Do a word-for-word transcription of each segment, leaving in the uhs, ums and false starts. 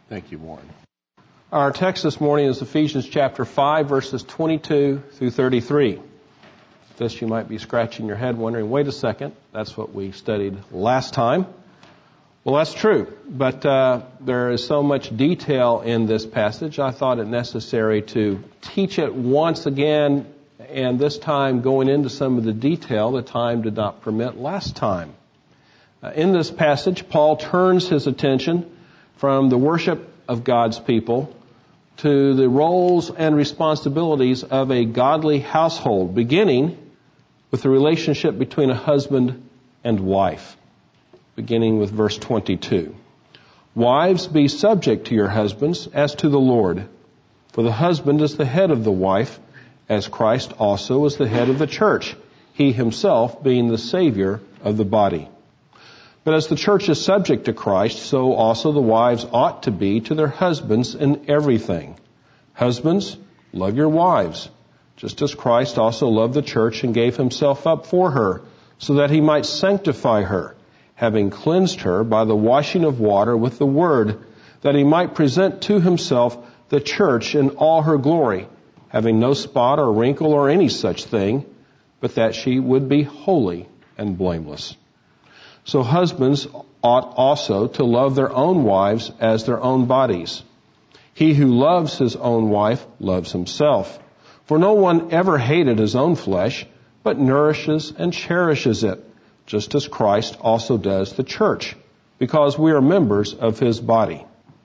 Thank you, Warren. Our text this morning is Ephesians chapter five, verses twenty-two through thirty-three. This you might be scratching your head wondering, wait a second, that's what we studied last time. Well, that's true, but uh, there is so much detail in this passage, I thought it necessary to teach it once again, and this time going into some of the detail the time did not permit last time. Uh, in this passage, Paul turns his attention from the worship of God's people to the roles and responsibilities of a godly household, beginning with the relationship between a husband and wife, beginning with verse twenty-two. Wives, be subject to your husbands as to the Lord, for the husband is the head of the wife, as Christ also is the head of the church, he himself being the Savior of the body. But as the church is subject to Christ, so also the wives ought to be to their husbands in everything. Husbands, love your wives, just as Christ also loved the church and gave himself up for her, so that he might sanctify her, having cleansed her by the washing of water with the word, that he might present to himself the church in all her glory, having no spot or wrinkle or any such thing, but that she would be holy and blameless. So husbands ought also to love their own wives as their own bodies. He who loves his own wife loves himself. For no one ever hated his own flesh, but nourishes and cherishes it, just as Christ also does the church, because we are members of his body.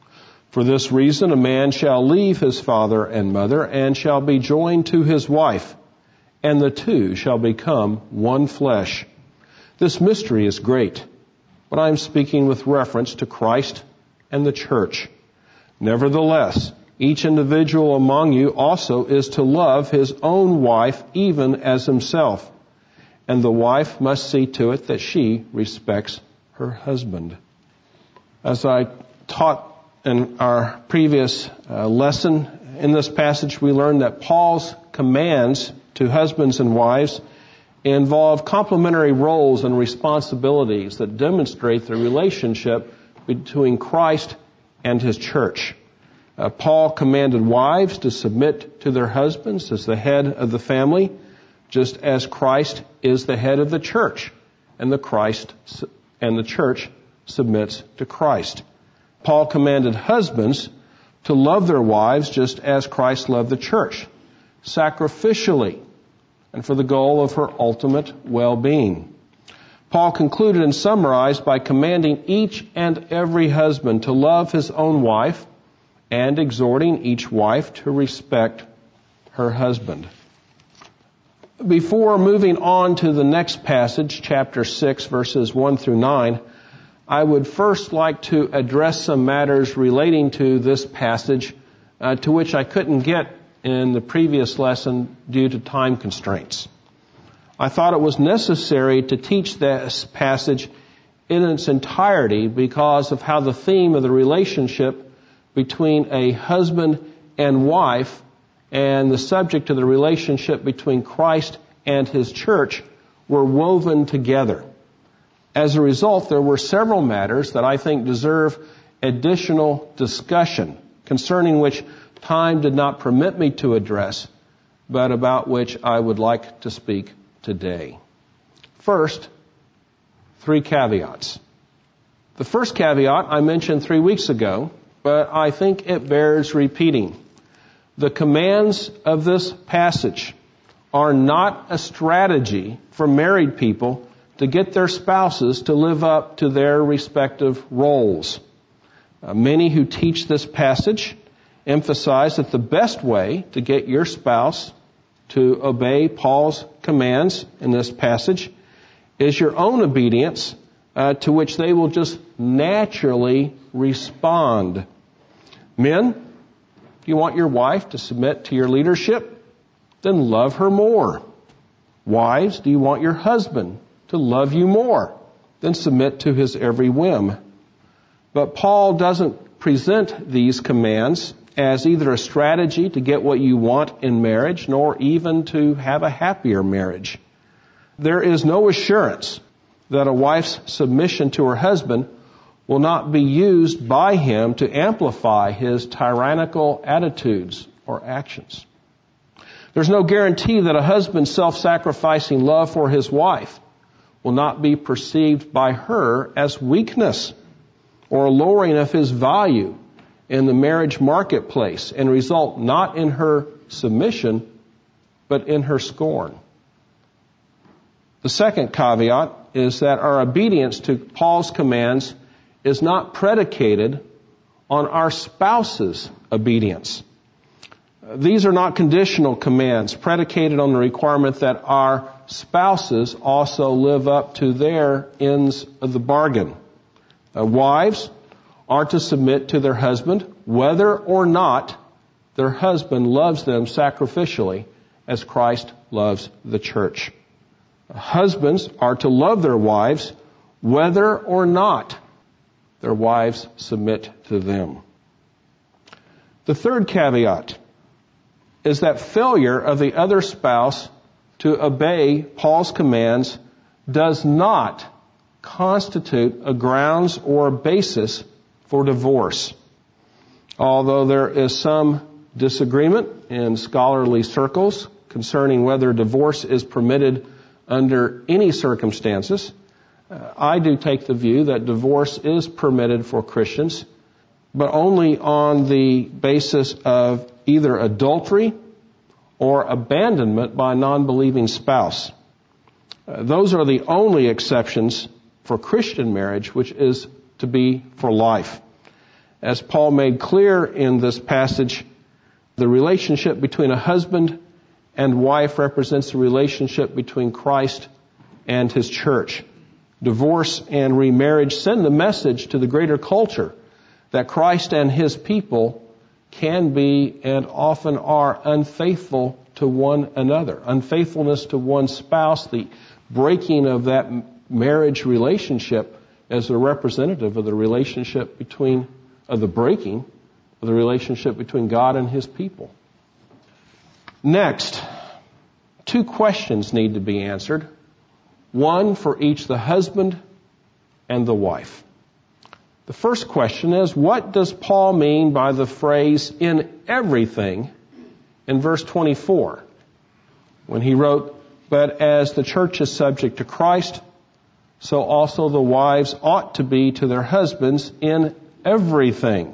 For this reason a man shall leave his father and mother, and shall be joined to his wife, and the two shall become one flesh. This mystery is great, but I am speaking with reference to Christ and the church. Nevertheless, each individual among you also is to love his own wife even as himself, and the wife must see to it that she respects her husband. As I taught in our previous uh, lesson, in this passage we learned that Paul's commands to husbands and wives involve complementary roles and responsibilities that demonstrate the relationship between Christ and his church. Uh, Paul commanded wives to submit to their husbands as the head of the family, just as Christ is the head of the church, and the Christ and the church submits to Christ. Paul commanded husbands to love their wives just as Christ loved the church, sacrificially, and for the goal of her ultimate well-being. Paul concluded and summarized by commanding each and every husband to love his own wife and exhorting each wife to respect her husband. Before moving on to the next passage, chapter six, verses one through nine, I would first like to address some matters relating to this passage uh, to which I couldn't get in the previous lesson due to time constraints. I thought it was necessary to teach this passage in its entirety because of how the theme of the relationship between a husband and wife and the subject of the relationship between Christ and his church were woven together. As a result, there were several matters that I think deserve additional discussion, concerning which time did not permit me to address, but about which I would like to speak today. First, three caveats. The first caveat I mentioned three weeks ago, but I think it bears repeating. The commands of this passage are not a strategy for married people to get their spouses to live up to their respective roles. Uh, many who teach this passage emphasize that the best way to get your spouse to obey Paul's commands in this passage is your own obedience, uh, to which they will just naturally respond. Men, do you want your wife to submit to your leadership? Then love her more. Wives, do you want your husband to love you more? Then submit to his every whim. But Paul doesn't present these commands as either a strategy to get what you want in marriage, nor even to have a happier marriage. There is no assurance that a wife's submission to her husband will not be used by him to amplify his tyrannical attitudes or actions. There's no guarantee that a husband's self-sacrificing love for his wife will not be perceived by her as weakness or a lowering of his value in the marriage marketplace and result not in her submission, but in her scorn. The second caveat is that our obedience to Paul's commands is not predicated on our spouse's obedience. These are not conditional commands predicated on the requirement that our spouses also live up to their ends of the bargain. Uh, wives are to submit to their husband whether or not their husband loves them sacrificially as Christ loves the church. Husbands are to love their wives whether or not their wives submit to them. The third caveat is that failure of the other spouse to obey Paul's commands does not constitute a grounds or a basis for divorce. Although there is some disagreement in scholarly circles concerning whether divorce is permitted under any circumstances, uh, I do take the view that divorce is permitted for Christians, but only on the basis of either adultery or abandonment by a non-believing spouse. Uh, those are the only exceptions for Christian marriage, which is to be for life. As Paul made clear in this passage, the relationship between a husband and wife represents the relationship between Christ and his church. Divorce and remarriage send the message to the greater culture that Christ and his people can be and often are unfaithful to one another. Unfaithfulness to one spouse, the breaking of that marriage relationship as a representative of the relationship between, of the breaking of the relationship between God and his people. Next, two questions need to be answered. One for each the husband and the wife. The first question is, what does Paul mean by the phrase "in everything" in verse twenty-four? When he wrote, "But as the church is subject to Christ, so also the wives ought to be to their husbands in everything."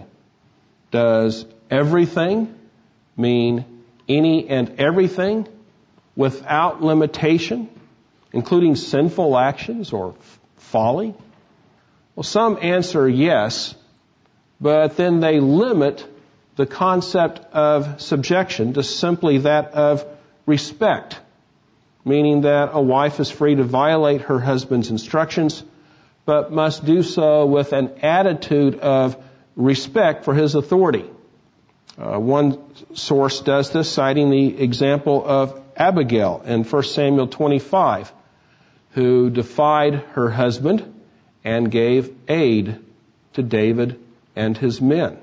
Does everything mean any and everything without limitation, including sinful actions or folly? Well, some answer yes, but then they limit the concept of subjection to simply that of respect, meaning that a wife is free to violate her husband's instructions, but must do so with an attitude of respect for his authority. Uh, one source does this, citing the example of Abigail in First Samuel twenty-five, who defied her husband and gave aid to David and his men.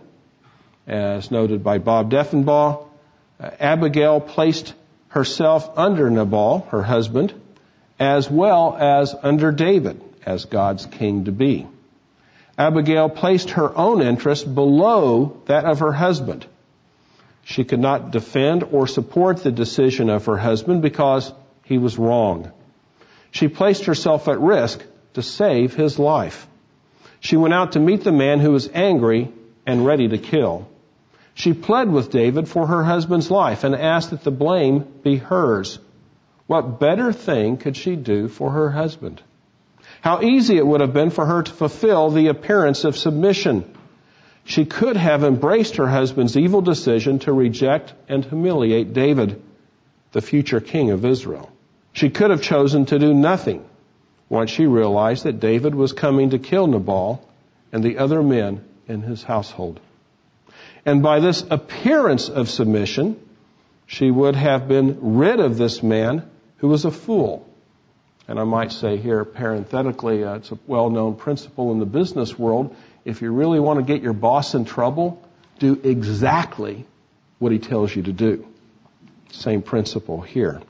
As noted by Bob Deffenbaugh, uh, Abigail placed herself under Nabal, her husband, as well as under David, as God's king-to-be. Abigail placed her own interest below that of her husband. She could not defend or support the decision of her husband because he was wrong. She placed herself at risk to save his life. She went out to meet the man who was angry and ready to kill. She pled with David for her husband's life and asked that the blame be hers. What better thing could she do for her husband? How easy it would have been for her to fulfill the appearance of submission. She could have embraced her husband's evil decision to reject and humiliate David, the future king of Israel. She could have chosen to do nothing once she realized that David was coming to kill Nabal and the other men in his household. And by this appearance of submission, she would have been rid of this man who was a fool. And I might say here, parenthetically, uh, it's a well-known principle in the business world. If you really want to get your boss in trouble, do exactly what he tells you to do. Same principle here.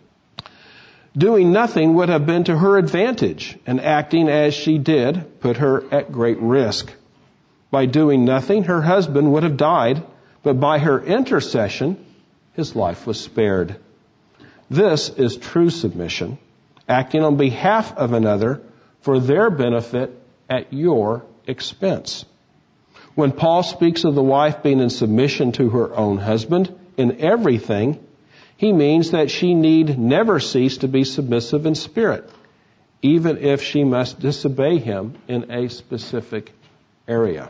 Doing nothing would have been to her advantage, and acting as she did put her at great risk. By doing nothing, her husband would have died, but by her intercession, his life was spared. This is true submission, acting on behalf of another for their benefit at your expense. When Paul speaks of the wife being in submission to her own husband in everything, he means that she need never cease to be submissive in spirit, even if she must disobey him in a specific area.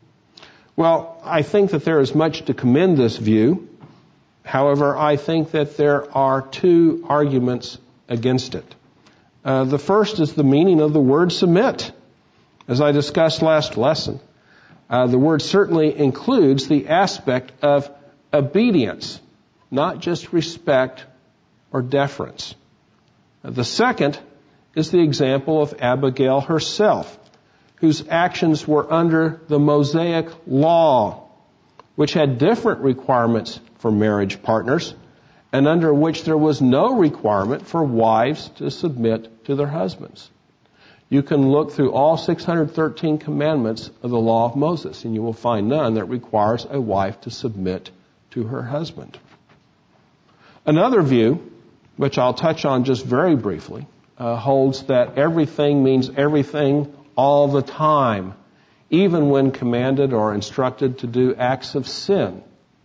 Well, I think that there is much to commend this view. However, I think that there are two arguments against it. Uh, the first is the meaning of the word submit. As I discussed last lesson, uh, the word certainly includes the aspect of obedience, not just respect or deference. Uh, the second is the example of Abigail herself, whose actions were under the Mosaic law, which had different requirements for marriage partners, and under which there was no requirement for wives to submit to their husbands. You can look through all six hundred thirteen commandments of the law of Moses, and you will find none that requires a wife to submit to her husband. Another view, which I'll touch on just very briefly, uh, holds that everything means everything all the time, even when commanded or instructed to do acts of sin.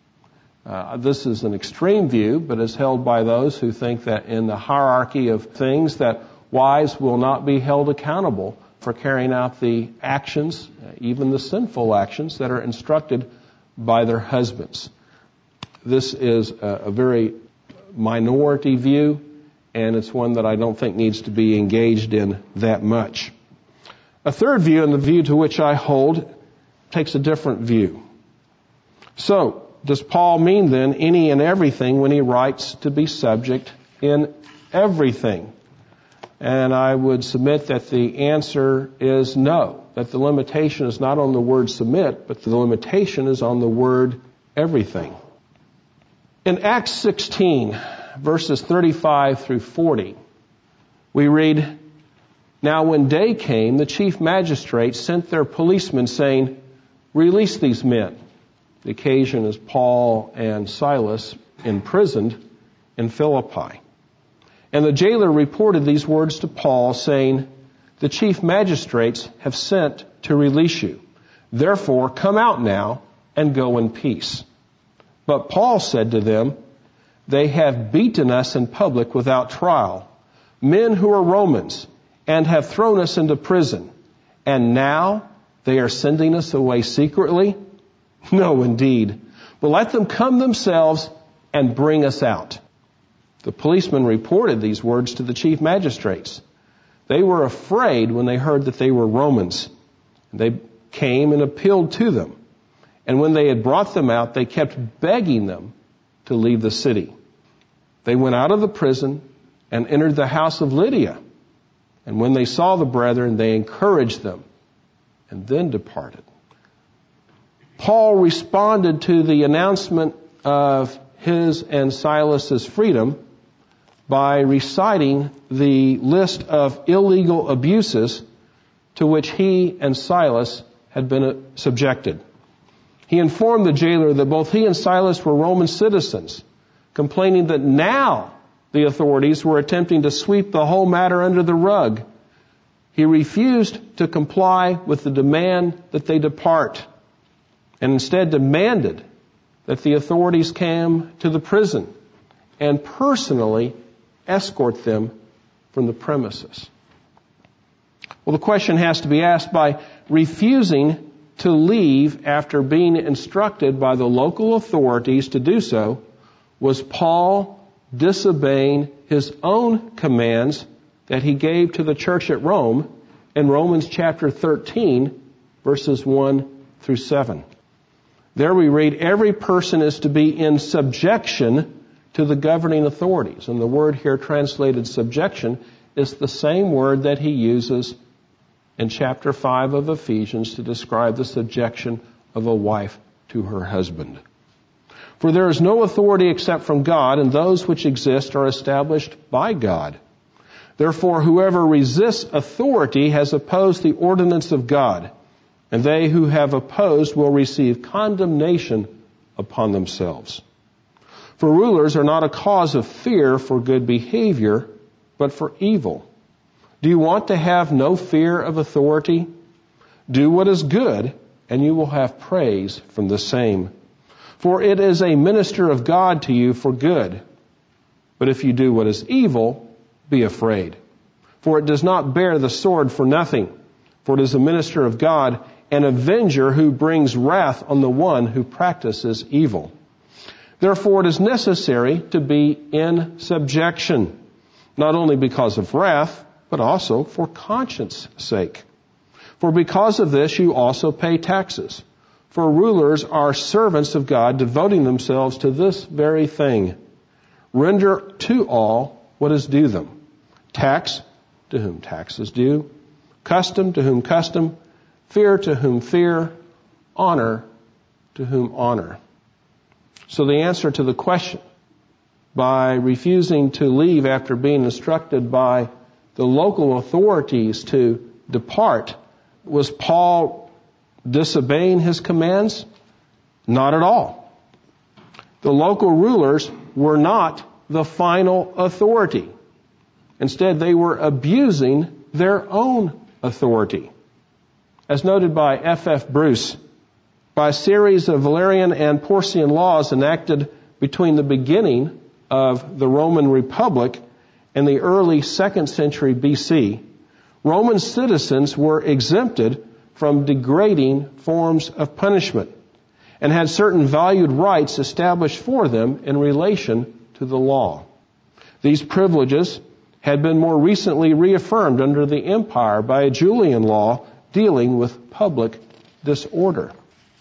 Uh, this is an extreme view, but is held by those who think that in the hierarchy of things that wives will not be held accountable for carrying out the actions, uh, even the sinful actions that are instructed by their husbands. This is a, a very minority view, and it's one that I don't think needs to be engaged in that much. A third view, and the view to which I hold, takes a different view. So, does Paul mean then any and everything when he writes to be subject in everything? And I would submit that the answer is no, that the limitation is not on the word submit, but the limitation is on the word everything. In Acts sixteen, verses thirty-five through forty, we read, "Now when day came, the chief magistrates sent their policemen, saying, 'Release these men.'" The occasion is Paul and Silas imprisoned in Philippi. And the jailer reported these words to Paul, saying, "The chief magistrates have sent to release you. Therefore, come out now and go in peace." But Paul said to them, "They have beaten us in public without trial, men who are Romans, and have thrown us into prison. And now they are sending us away secretly? No, indeed. But let them come themselves and bring us out." The policemen reported these words to the chief magistrates. They were afraid when they heard that they were Romans. They came and appealed to them. And when they had brought them out, they kept begging them to leave the city. They went out of the prison and entered the house of Lydia. And when they saw the brethren, they encouraged them and then departed. Paul responded to the announcement of his and Silas's freedom by reciting the list of illegal abuses to which he and Silas had been subjected. He informed the jailer that both he and Silas were Roman citizens, complaining that now the authorities were attempting to sweep the whole matter under the rug. He refused to comply with the demand that they depart, and instead demanded that the authorities come to the prison and personally escort them from the premises. Well, the question has to be asked, by refusing to leave after being instructed by the local authorities to do so, was Paul disobeying his own commands that he gave to the church at Rome in Romans chapter thirteen, verses one through seven. There we read, "Every person is to be in subjection to the governing authorities." And the word here translated subjection is the same word that he uses in chapter five of Ephesians to describe the subjection of a wife to her husband. "For there is no authority except from God, and those which exist are established by God. Therefore, whoever resists authority has opposed the ordinance of God, and they who have opposed will receive condemnation upon themselves. For rulers are not a cause of fear for good behavior, but for evil. Do you want to have no fear of authority? Do what is good, and you will have praise from the same. For it is a minister of God to you for good. But if you do what is evil, be afraid. For it does not bear the sword for nothing. For it is a minister of God, an avenger who brings wrath on the one who practices evil. Therefore it is necessary to be in subjection, not only because of wrath, but also for conscience sake. For because of this you also pay taxes. For rulers are servants of God, devoting themselves to this very thing. Render to all what is due them. Tax, to whom tax is due. Custom, to whom custom. Fear, to whom fear. Honor, to whom honor. So the answer to the question, by refusing to leave after being instructed by the local authorities to depart, was Paul disobeying his commands? Not at all. The local rulers were not the final authority. Instead, they were abusing their own authority. As noted by F F Bruce, by a series of Valerian and Porcian laws enacted between the beginning of the Roman Republic and the early second century B C, Roman citizens were exempted from degrading forms of punishment and had certain valued rights established for them in relation to the law. These privileges had been more recently reaffirmed under the empire by a Julian law dealing with public disorder.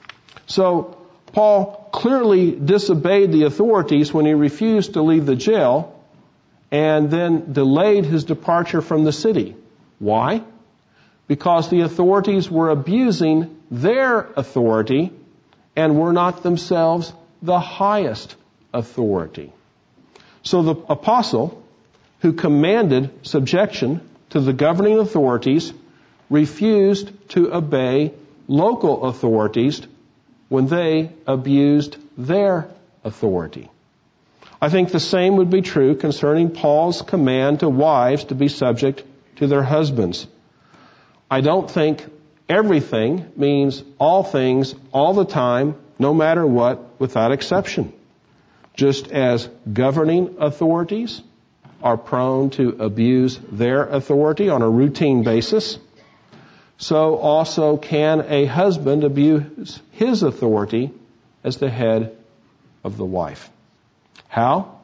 So Paul clearly disobeyed the authorities when he refused to leave the jail and then delayed his departure from the city. Why? Because the authorities were abusing their authority and were not themselves the highest authority. So the apostle, who commanded subjection to the governing authorities, refused to obey local authorities when they abused their authority. I think the same would be true concerning Paul's command to wives to be subject to their husbands. I don't think everything means all things all the time, no matter what, without exception. Just as governing authorities are prone to abuse their authority on a routine basis, so also can a husband abuse his authority as the head of the wife. How?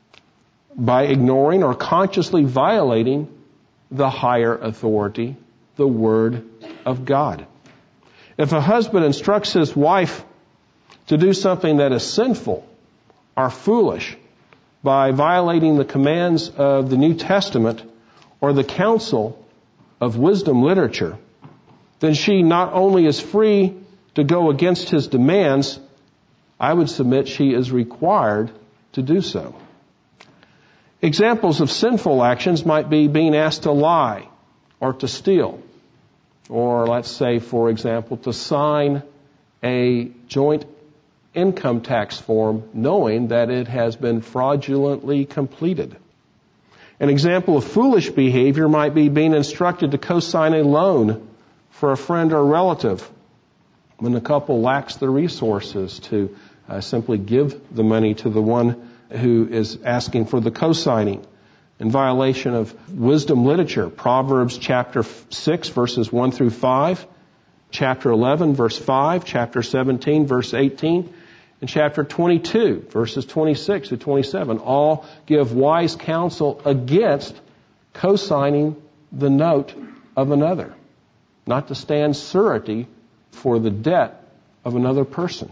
By ignoring or consciously violating the higher authority, the Word of God. If a husband instructs his wife to do something that is sinful or foolish by violating the commands of the New Testament or the counsel of wisdom literature, then she not only is free to go against his demands, I would submit she is required to do so. Examples of sinful actions might be being asked to lie or to steal, or let's say, for example, to sign a joint income tax form knowing that it has been fraudulently completed. An example of foolish behavior might be being instructed to co-sign a loan for a friend or relative when the couple lacks the resources to uh, simply give the money to the one who is asking for the co-signing. In violation of wisdom literature, Proverbs chapter six, verses one through five, chapter eleven, verse five, chapter seventeen, verse eighteen, and chapter twenty-two, verses twenty-six to twenty-seven, all give wise counsel against co-signing the note of another, not to stand surety for the debt of another person.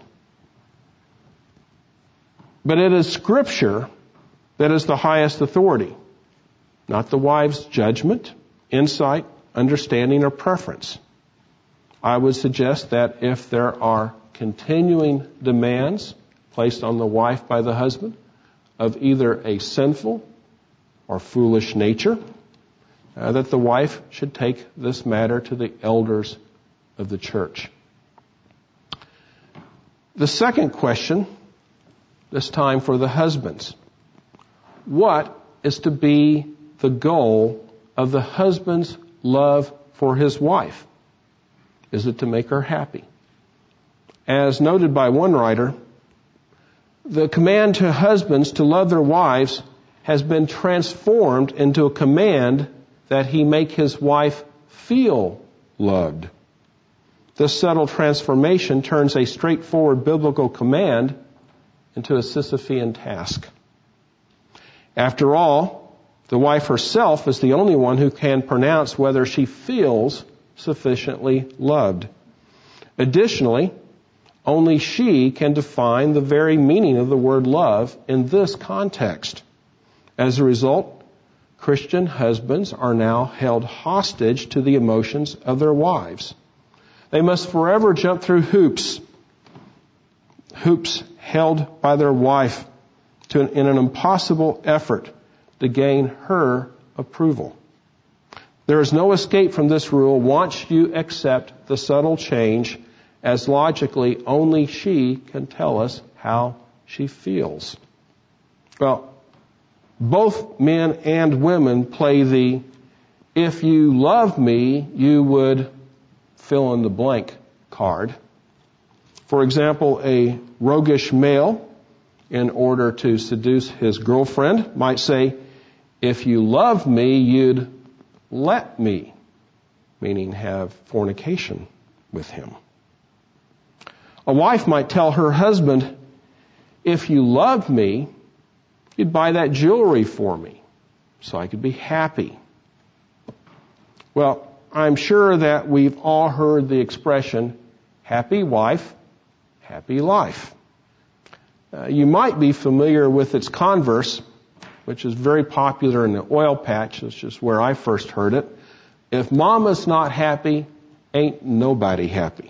But it is Scripture that is the highest authority, not the wife's judgment, insight, understanding, or preference. I would suggest that if there are continuing demands placed on the wife by the husband of either a sinful or foolish nature, uh, that the wife should take this matter to the elders of the church. The second question, this time for the husbands. What is to be the goal of the husband's love for his wife? Is it to make her happy? As noted by one writer, the command to husbands to love their wives has been transformed into a command that he make his wife feel loved. This subtle transformation turns a straightforward biblical command into a Sisyphean task. After all, the wife herself is the only one who can pronounce whether she feels sufficiently loved. Additionally, only she can define the very meaning of the word love in this context. As a result, Christian husbands are now held hostage to the emotions of their wives. They must forever jump through hoops, hoops held by their wife to an, in an impossible effort to gain her approval. There is no escape from this rule once you accept the subtle change, as logically only she can tell us how she feels. Well, both men and women play the, if you love me, you would fill in the blank card. For example, a roguish male, in order to seduce his girlfriend, might say, if you love me, you'd let me, meaning have fornication with him. A wife might tell her husband, if you loved me, you'd buy that jewelry for me so I could be happy. Well, I'm sure that we've all heard the expression, happy wife, happy life. Uh, you might be familiar with its converse, which is very popular in the oil patch. It's just where I first heard it. If mama's not happy, ain't nobody happy.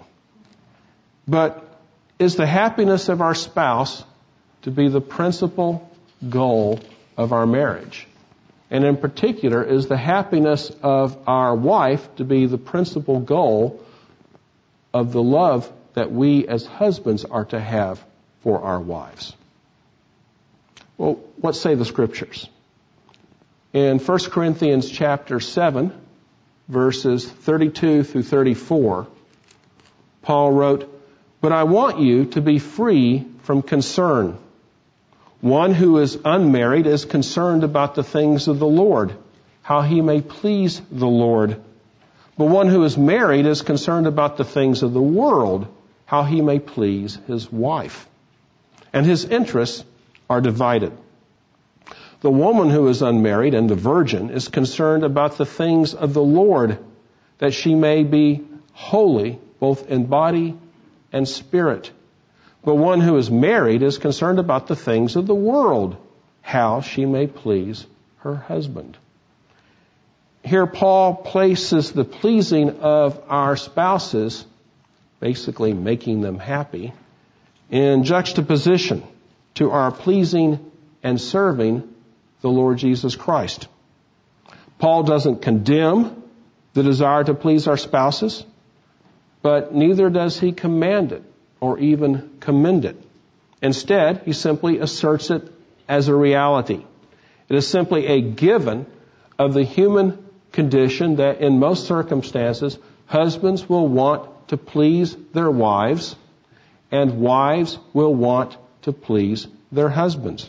But is the happiness of our spouse to be the principal goal of our marriage? And in particular, is the happiness of our wife to be the principal goal of the love that we as husbands are to have for our wives? Well, what say the scriptures? In First Corinthians chapter seven, verses thirty-two through thirty-four, Paul wrote, but I want you to be free from concern. One who is unmarried is concerned about the things of the Lord, how he may please the Lord. But one who is married is concerned about the things of the world, how he may please his wife. And his interests are divided. The woman who is unmarried and the virgin is concerned about the things of the Lord, that she may be holy both in body and spirit. But one who is married is concerned about the things of the world, how she may please her husband. Here Paul places the pleasing of our spouses, basically making them happy, in juxtaposition to our pleasing and serving the Lord Jesus Christ. Paul doesn't condemn the desire to please our spouses, but neither does he command it or even commend it. Instead, he simply asserts it as a reality. It is simply a given of the human condition that in most circumstances, husbands will want to please their wives and wives will want to please their husbands.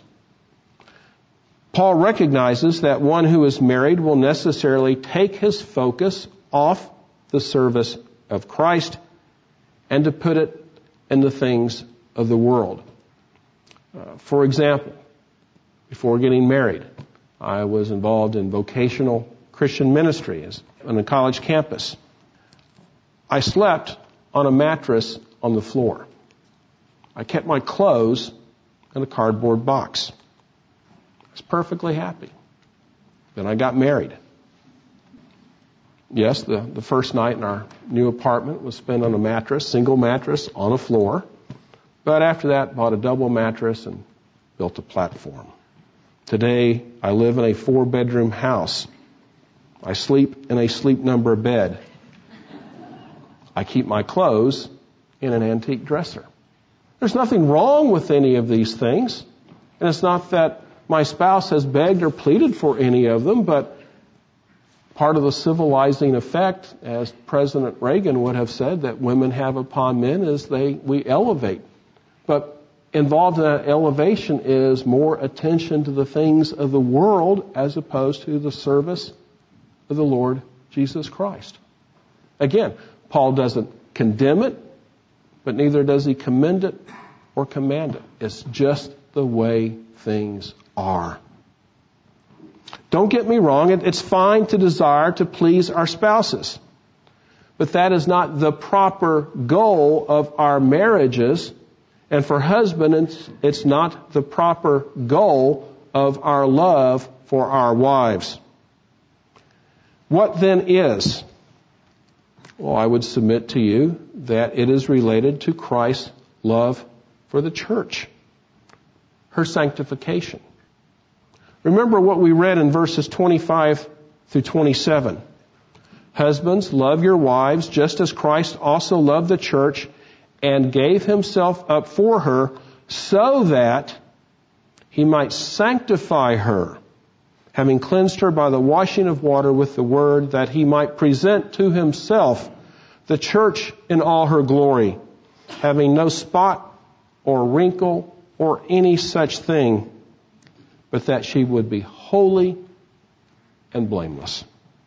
Paul recognizes that one who is married will necessarily take his focus off the service of Christ and to put it in the things of the world. Uh, for example, before getting married, I was involved in vocational Christian ministry as, on a college campus. I slept on a mattress on the floor. I kept my clothes in a cardboard box. I was perfectly happy. Then I got married. Yes, the, the first night in our new apartment was spent on a mattress, single mattress on a floor. But after that, bought a double mattress and built a platform. Today, I live in a four-bedroom house. I sleep in a sleep number bed. I keep my clothes in an antique dresser. There's nothing wrong with any of these things. And it's not that my spouse has begged or pleaded for any of them, but part of the civilizing effect, as President Reagan would have said, that women have upon men is they we elevate. But involved in that elevation is more attention to the things of the world as opposed to the service of the Lord Jesus Christ. Again, Paul doesn't condemn it, but neither does he commend it or command it. It's just the way things are. Don't get me wrong, it's fine to desire to please our spouses. But that is not the proper goal of our marriages. And for husbands, it's not the proper goal of our love for our wives. What then is? Well, I would submit to you that it is related to Christ's love for the church, her sanctification. Remember what we read in verses twenty-five through twenty-seven. Husbands, love your wives just as Christ also loved the church and gave himself up for her so that he might sanctify her, having cleansed her by the washing of water with the word, that he might present to himself the church in all her glory, having no spot or wrinkle or any such thing, but that she would be holy and blameless.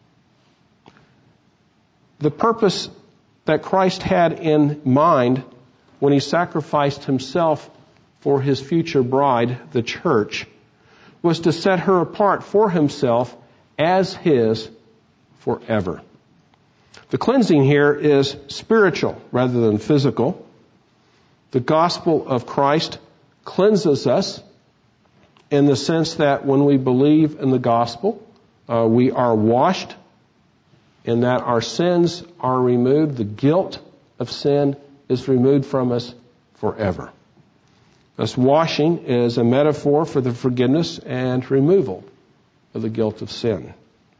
The purpose that Christ had in mind when he sacrificed himself for his future bride, the church, was to set her apart for himself as his forever. The cleansing here is spiritual rather than physical. The gospel of Christ cleanses us in the sense that when we believe in the gospel, uh, we are washed, in that our sins are removed. The guilt of sin is removed from us forever. Thus, washing is a metaphor for the forgiveness and removal of the guilt of sin.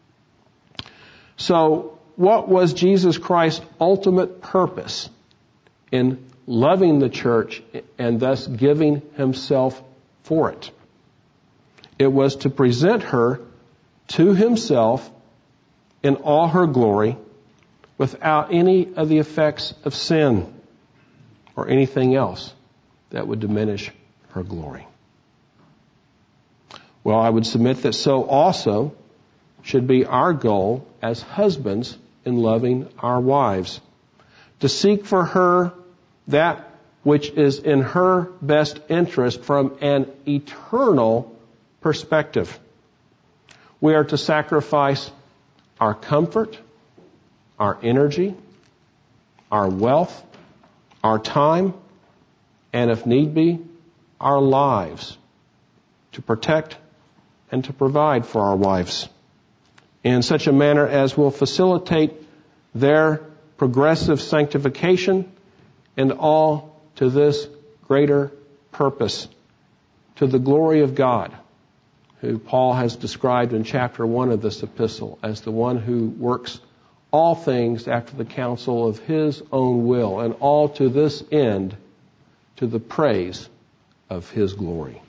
So, what was Jesus Christ's ultimate purpose in loving the church and thus giving himself for it? It was to present her to himself in all her glory without any of the effects of sin or anything else that would diminish her glory. Well, I would submit that so also should be our goal as husbands in loving our wives, to seek for her that which is in her best interest from an eternal perspective. We are to sacrifice our comfort, our energy, our wealth, our time, and if need be, our lives to protect and to provide for our wives in such a manner as will facilitate their progressive sanctification, and all to this greater purpose, to the glory of God, who Paul has described in chapter one of this epistle as the one who works all things after the counsel of his own will, and all to this end, to the praise of his glory.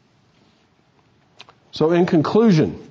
So in conclusion,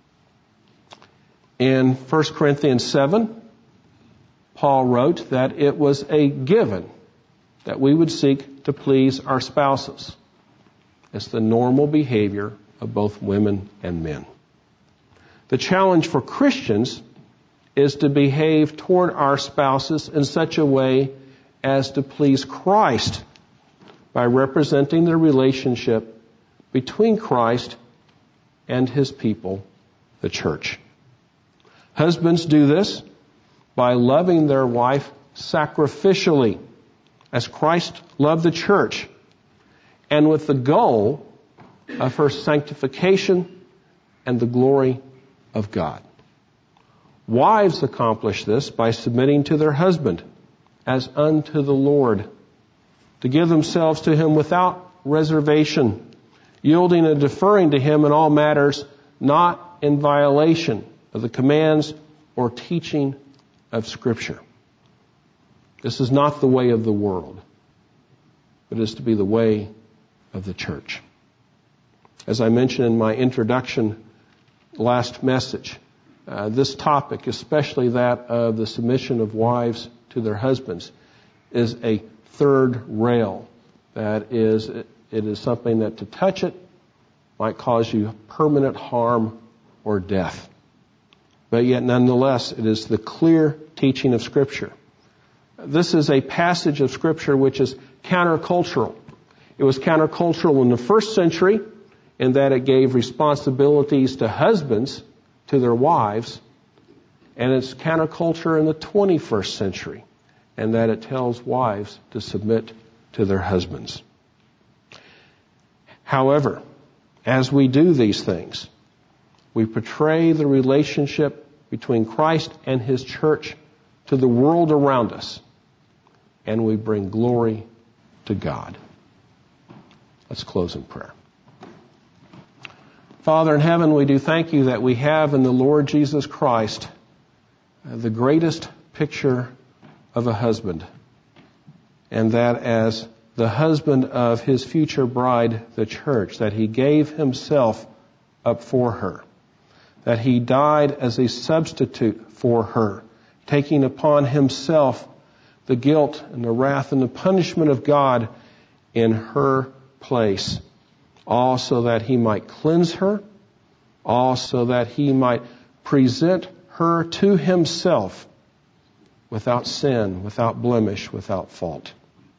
in First Corinthians seven, Paul wrote that it was a given that we would seek to please our spouses. It's the normal behavior of both women and men. The challenge for Christians is to behave toward our spouses in such a way as to please Christ by representing the relationship between Christ and his people, the church. Husbands do this by loving their wife sacrificially, as Christ loved the church, and with the goal of her sanctification and the glory of God. Wives accomplish this by submitting to their husband as unto the Lord, to give themselves to him without reservation, yielding and deferring to him in all matters, not in violation of the commands or teaching of Scripture. This is not the way of the world, but is to be the way of the church. As I mentioned in my introduction last message, uh, this topic, especially that of the submission of wives to their husbands, is a third rail. That is, it is something that to touch it might cause you permanent harm or death. But yet nonetheless, it is the clear teaching of Scripture. This is a passage of Scripture which is countercultural. It was countercultural in the first century in that it gave responsibilities to husbands, to their wives, and it's counterculture in the twenty-first century in that it tells wives to submit to their husbands. However, as we do these things, we portray the relationship between Christ and His church to the world around us, and we bring glory to God. Let's close in prayer. Father in heaven, we do thank you that we have in the Lord Jesus Christ the greatest picture of a husband, and that as the husband of His future bride, the church, that He gave Himself up for her, that He died as a substitute for her, taking upon Himself the guilt and the wrath and the punishment of God in her place, all so that He might cleanse her, all so that He might present her to Himself without sin, without blemish, without fault.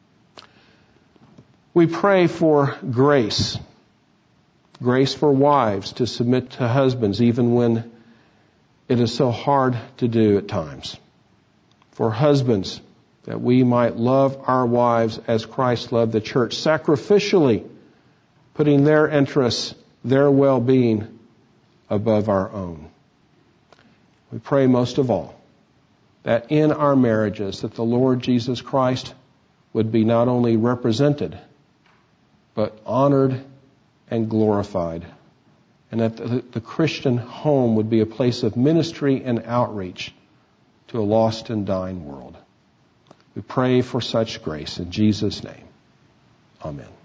We pray for grace, grace for wives to submit to husbands even when it is so hard to do at times. For husbands, that we might love our wives as Christ loved the church, sacrificially putting their interests, their well-being above our own. We pray most of all that in our marriages that the Lord Jesus Christ would be not only represented, but honored and glorified, and that the, the Christian home would be a place of ministry and outreach to a lost and dying world. We pray for such grace in Jesus' name. Amen.